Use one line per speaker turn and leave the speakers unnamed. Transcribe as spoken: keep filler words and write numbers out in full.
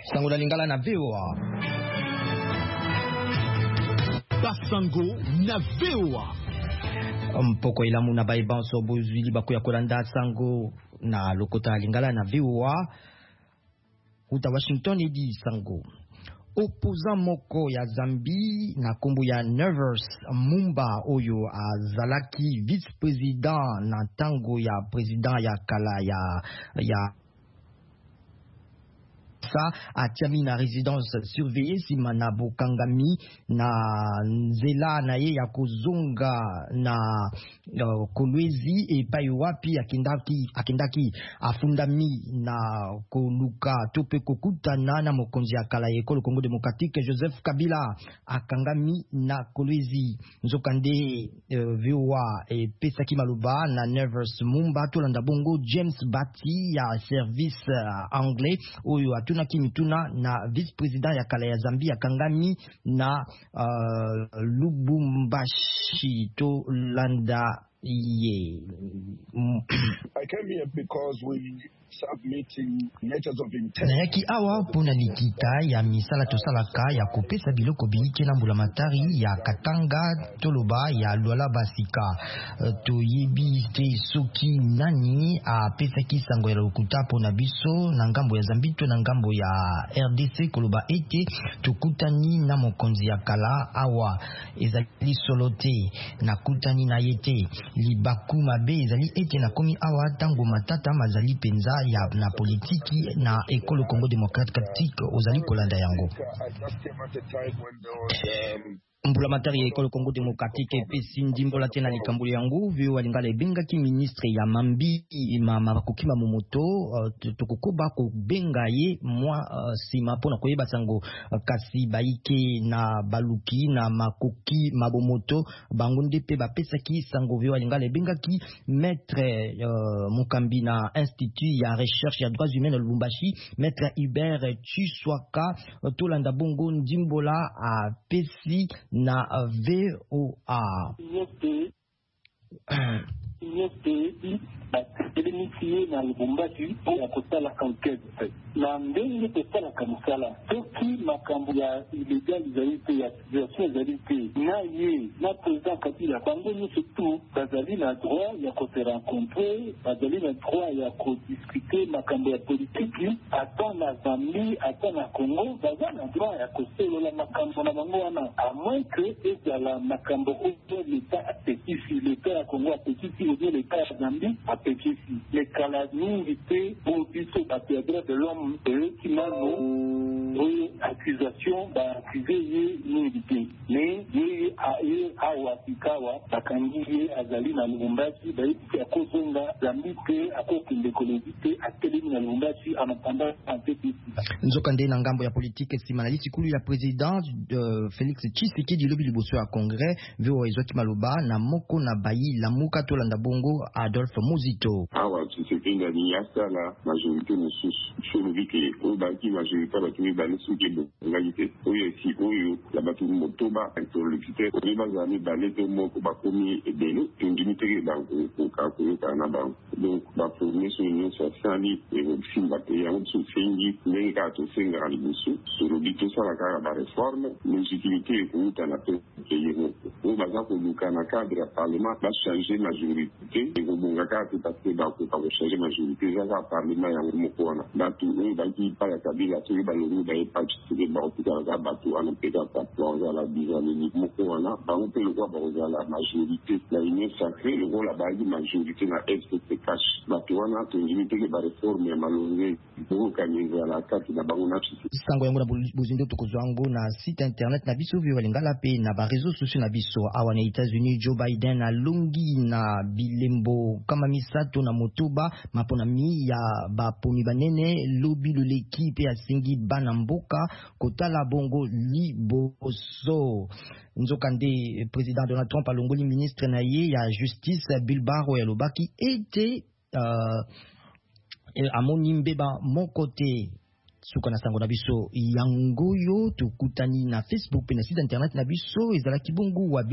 Sango la lingala na V O A.
Basango na V O A.
Mpoko ilamu na baibanso bozwili bakuya kolanda sango na lokota lingala na V O A. Uta Washington edi sango. Opposant moko ya Zambie na kombo ya Nervous Mumba oyo azalaki vice-président na tango ya président ya kala ya ya sa atiami na résidence surveillée sima na bokangami na nzela na ye ya kozonga na uh, Kolwezi epai wapi akendaki akendaki afundami na koluka tope kokutana na mokonzi ya kala ya ekolo Congo démocratique Joseph Kabila akangami na Kolwezi nzokande uh, V O A e pesaki maloba na Nervous Mumba tolanda bongo James Bati ya service uh, anglais oyo atu na kimituna na vice-président ya kala ya Zambie akangami na uh, Lubumbashi to landa ye.
I came here because we submitting letters of intent.
Na yaki awa pona likita ya misala tosalaka ya kopesa biloko bilike na mbula matari ya Katanga toloba ya Luala Basika uh, toyebi te soki nani a pesa kisango ya lokuta pona biso na ngambo ya Zambito na ngambo ya R D C koloba ete tukutani na mokonzi ya kala awa ezali solote na kutani na yete libaku mabe ezali ete na komi awa tango matata mazali penza ya na politiki na ekolo Congo démocratique ozali kolanda yango. Mbula matari ya ekolo Congo démocratique pesi ndimbola tena likambuli yangu vyo walingala ebenga ki ministre ya mambi ma mabakokima momoto uh, tokokoba ko benga ye mwa uh, sima pona koyeba sango uh, kasi baike na baluki na makoki mabomoto bango ndepe bapesa ki sango vyo walingala ebenga ki maître uh, Mukambi na institut ya recherche ya droits humains na Lubumbashi maître Hubert Chiswaka uh, tolanda bongo ndimbola a uh, pesi na V O A.
Initié na Lubumbashi ya kosala enquête na ndenge kosala kamsala soki makambo ya illégalité ya situation zalité na ye na président Kabila bango nyonso tu bazali na droit ya ko se rencontrer bazali na droit ya ko discuter makambo ya politique ata na Zambie ata na Congo bazali na droit ya kosolola makambo na bango wana à moins que ezala makambo oyo l'état apetisi l'état ya Congo apetisi ou bien l'état ya Zambie apetisi les calamités te pour biso bato ya droit de l'homme qui m'a non accusation d'accusé ye nilité mais ye a ye awa pikawa bakangi ye azali na Lubumbashi baiti akozonga Zambie te akokende kolobite atelemi na Lubumbashi en attendant antepisi
nzokande na ngambo ya politique simanali sikulu ya président uh, Félix Tshisekedi lobi liboso ya congrès vyo ezwaki maloba na moko na bayi lamuka tolanda bongo Adolphe Muzito
awa Tshisekedi ngani yasala majorité mosusu cholobi ke o baki majorité batumi bale suki bo ngani te oyo si oyo la batu motoba interlocuteur o bazami bale te moko bakomi ebelo tondimi te bango ko ka ko ka na bango donc ba former son union sociale et au fin ba te ya mutsu fingi nenga to singa libusu cholobi to sala ka ba réforme légitimité ko utana te ke yego o baza ko luka na cadre ya parlement ba changer majorité et ko bonga ka te parce que ba ko ka changer majorité za ka parlement ya moko wana batu o baki pa ya Kabila to ba lo ba e pa tsike ba ko ka batu ana peka pa za la bizani moko wana ba on peut le voir ba za la majorité la union sacrée le rôle la ba majorité na est se cache batu wana to limite ke ba réforme ya malonge pour kanyenga la kati na bango na tsiki
sango yango na buzindo to kozwango na site internet na biso vyo lingala pe na ba réseaux sociaux na biso awa na États-Unis Joe Biden na lungi na bilembo kama misato na motoba mapona mi ya ba pomi banene lobi luleki pe asingi bana mboka kotala bongo liboso nzokande président Donald Trump alongoli ministre na ye ya justice Bill Barr ya lobaki ete uh, amoni mbeba mokote suka na sango na biso yangoyo tukutani na Facebook pe na site internet na biso ezalaki bongo wa